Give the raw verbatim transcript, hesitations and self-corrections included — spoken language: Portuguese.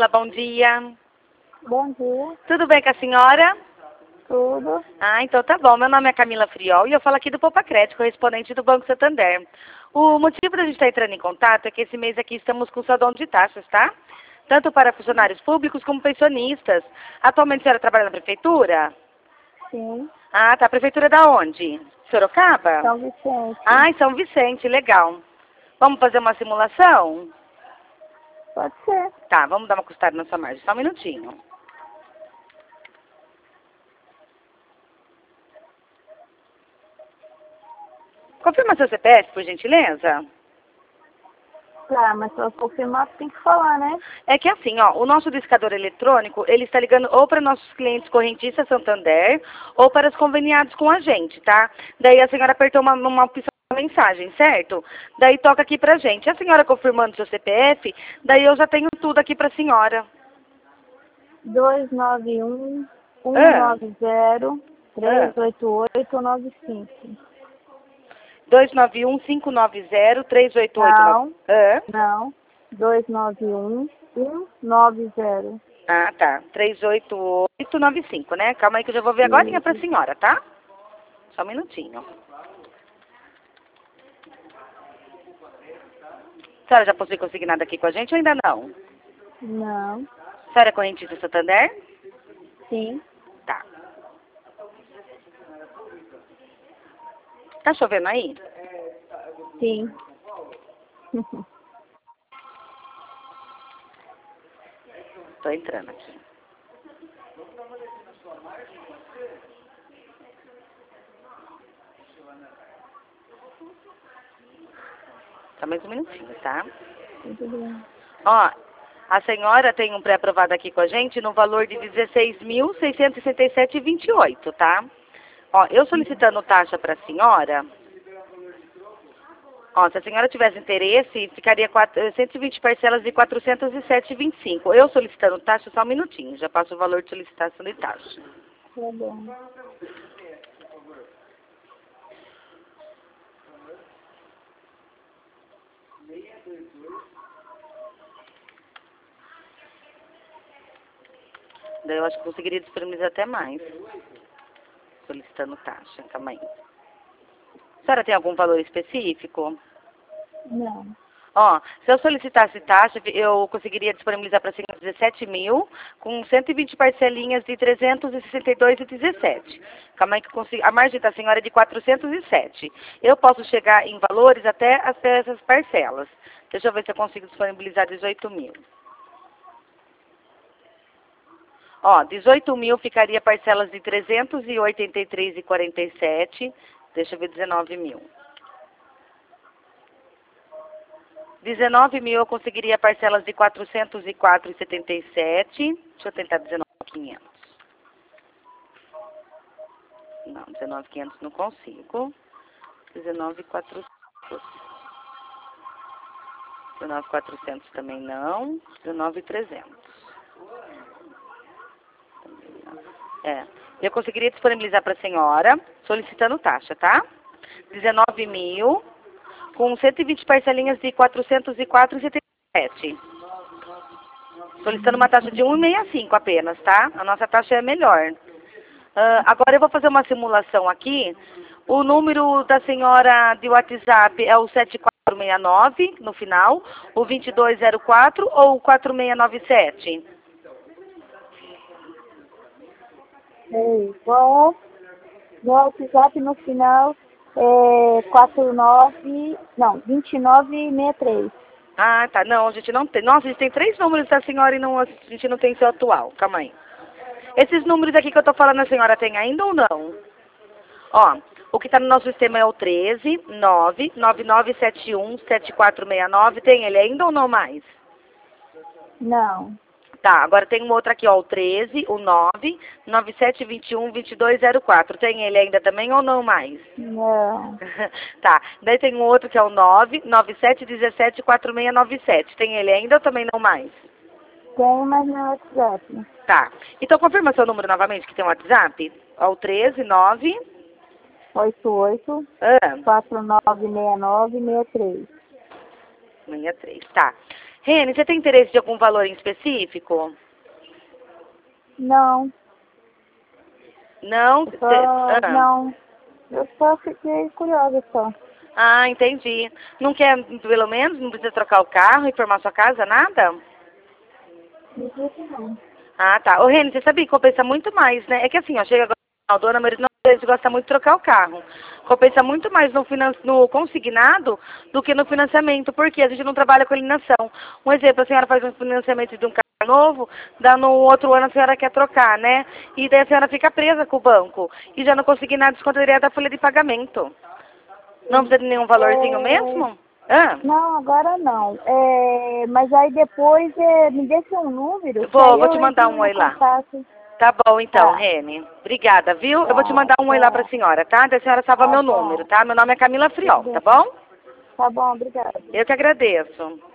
Camila, bom dia. Bom dia, Tudo bem com a senhora? tudo. Ah, então tá bom. Meu nome é Camila Friol e eu falo aqui do Poupa Crédito, correspondente do Banco Santander. O motivo da gente estar entrando em contato é que esse mês aqui estamos com saudão de taxas, tá? Tanto para funcionários públicos como pensionistas. Atualmente a senhora trabalha na prefeitura? Sim, Ah, tá. A prefeitura da onde? Sorocaba? São Vicente. Ah, em São Vicente, legal. Vamos fazer uma simulação? Pode ser. Tá, vamos dar uma custada na sua margem. Só um minutinho. Confirma seu C P F, por gentileza. Tá, mas para confirmar tem que falar, né? É que assim, ó, o nosso discador eletrônico, ele está ligando ou para nossos clientes correntistas Santander ou para os conveniados com a gente, tá? Daí a senhora apertou uma, uma opção de mensagem, certo? Daí toca aqui pra gente. A senhora confirmando seu C P F, daí eu já tenho tudo aqui pra senhora. dois nove um, um Ah, nove zero, ah. três oito oito nove cinco. dois nove um, cinco nove zero, três oito oito nove. Não, Ah. não. dois nove um, um nove zero. Ah, tá. três oito oito nove cinco, né? Calma aí que eu já vou ver agora pra Isso. senhora, tá? Só um minutinho. A senhora já possui consignado aqui com a gente ou ainda não? Não. A senhora é correntista Santander? Sim. Tá. Tá chovendo aí? Sim. Tô entrando aqui. Só mais um minutinho, tá? Tudo bem. Ó, a senhora tem um pré-aprovado aqui com a gente no valor de dezesseis mil, seiscentos e sessenta e sete reais e vinte e oito centavos, tá? Ó, eu solicitando taxa para a senhora. Ó, se a senhora tivesse interesse, ficaria quatro, cento e vinte parcelas de quatrocentos e sete reais e vinte e cinco centavos. Eu solicitando taxa, só um minutinho, já passo o valor de solicitação de taxa. Tá bom. Daí eu acho que conseguiria disponibilizar até mais. Solicitando taxa, calma aí. A senhora tem algum valor específico? Não. Ó, se eu solicitasse taxa, eu conseguiria disponibilizar para a senhora dezessete mil, com cento e vinte parcelinhas de trezentos e sessenta e dois reais e dezessete centavos. Calma aí que eu consigo. A margem da senhora é de quatrocentos e sete. Eu posso chegar em valores até, até essas parcelas. Deixa eu ver se eu consigo disponibilizar dezoito mil. Ó, dezoito mil ficaria parcelas de trezentos e oitenta e três reais e quarenta e sete centavos. Deixa eu ver dezenove mil. dezenove mil eu conseguiria parcelas de quatrocentos e quatro reais e setenta e sete centavos. Deixa eu tentar dezenove mil e quinhentos. Não, dezenove mil e quinhentos não consigo. dezenove mil e quatrocentos. dezenove mil e quatrocentos também não. dezenove mil e trezentos. É. Eu conseguiria disponibilizar para a senhora, solicitando taxa, tá? dezenove mil, com cento e vinte parcelinhas de quatrocentos e quatro reais e setenta e sete centavos. Solicitando uma taxa de um vírgula sessenta e cinco apenas, tá? A nossa taxa é melhor. Ah, agora eu vou fazer uma simulação aqui. O número da senhora de WhatsApp é o sete quatro seis nove no final, o vinte e dois zero quatro ou o quatro seis nove sete? É, qual no WhatsApp no final é quatro nove, não, vinte e nove sessenta e três. Ah, tá. Não, a gente não tem. Nossa, a gente tem três números da senhora e não, a gente não tem seu atual. Calma aí. Esses números aqui que eu tô falando, a senhora tem ainda ou não? Ó, o que tá no nosso sistema é o treze, nove, nove nove sete um, sete quatro seis nove. Tem ele ainda ou não mais? Não, Tá, agora tem um outro aqui, ó, o treze, o nove, nove sete dois um, dois dois zero quatro. Tem ele ainda também ou não mais? não, Tá, daí tem um outro que é o nove, nove sete um sete, quatro seis nove sete. Tem ele ainda ou também não mais? tem, mas no WhatsApp. Tá, então confirma seu número novamente que tem um WhatsApp. Ó, o treze, nove, oito oito, ah, quatro nove seis nove, seis três. sessenta e três, tá. Rene, você tem interesse de algum valor em específico? Não. Não? Eu só, Cê- ah. não. Eu só fiquei curiosa só. Ah, entendi. Não quer, pelo menos, não precisa trocar o carro, reformar sua casa, nada? Não. Ah, tá. Ô, Reni, você sabia que compensa muito mais, né? É que assim, ó, chega agora, a dona Maria não gosta muito de trocar o carro. Compensa muito mais no, finan no consignado do que no financiamento, porque a gente não trabalha com alienação. Um exemplo, a senhora faz um financiamento de um carro novo, dá no outro ano a senhora quer trocar, né? E daí a senhora fica presa com o banco. E já no consignado descontaria da folha de pagamento. Não precisa de nenhum valorzinho É, mesmo? Ah, não, agora não. É, mas aí depois é, me deixa um número, que vou, aí vou eu te mandar entro um em oi lá. contato. Tá bom, então, Tá, Rene. Obrigada, viu? Eu vou te tá, mandar um oi lá pra tá. senhora, tá? Da senhora salva Tá meu número, bom. tá? Meu nome é Camila Tudo Friol, tá bem. bom? Tá bom, obrigada. Eu que agradeço.